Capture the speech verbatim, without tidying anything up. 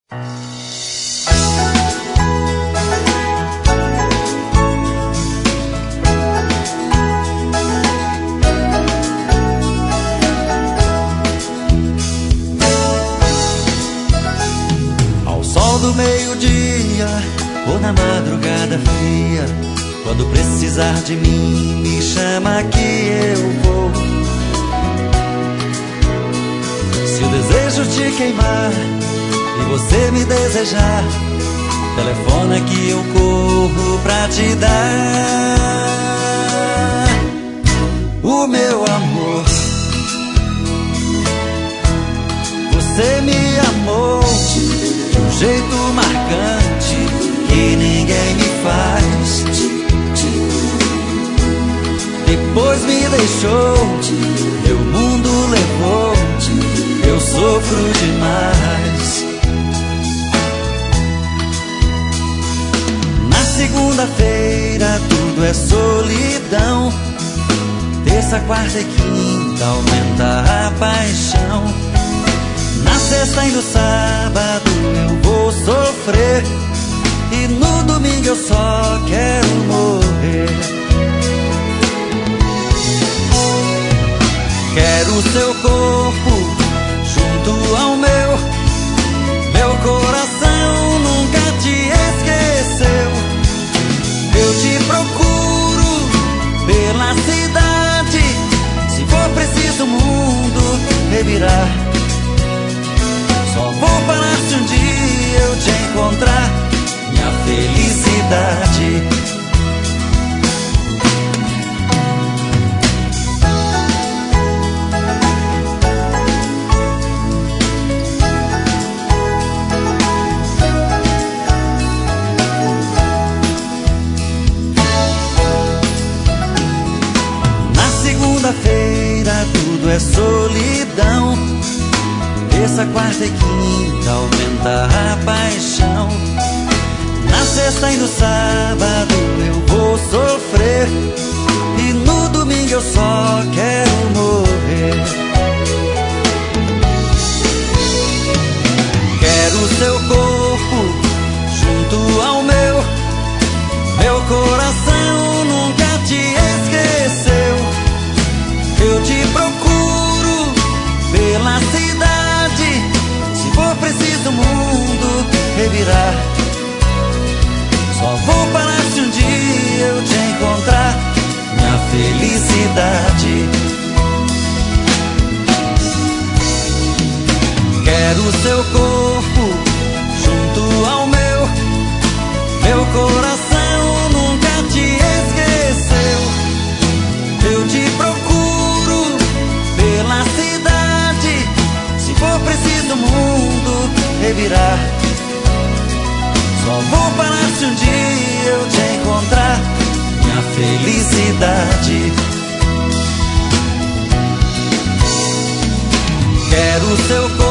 Ao sol do meio-dia ou na madrugada fria, quando precisar de mim, me chama que eu vou. Se o desejo te queimar e você me desejar, telefona que eu corro pra te dar o meu amor. Você me amou de um jeito marcante que ninguém me faz. Depois me deixou, meu mundo levou, eu sofro demais. Na segunda-feira tudo é solidão, terça, quarta e quinta aumenta a paixão. Na sexta e no sábado eu vou sofrer, e no domingo eu só quero morrer. Quero o seu corpo junto ao meu, meu coração nunca te esqueceu. Eu te procuro pela cidade, se for preciso o mundo revirar. Só vou parar se um dia eu te encontrar, minha felicidade. Segunda-feira tudo é solidão, terça, quarta e quinta aumenta a paixão. Na sexta e no sábado eu vou sofrer, e no domingo eu só quero morrer. Quero o seu corpo junto ao meu, meu coração nunca te esqueceu. Eu te procuro pela cidade, se for preciso o mundo revirar. Só vou parar se um dia eu te encontrar, minha felicidade. Quero o seu corpo junto ao meu, meu coração nunca te esqueceu. Eu te procuro pela cidade, se for preciso o mundo revirar. Só vou parar se um dia eu te encontrar, minha felicidade. Quero o seu corpo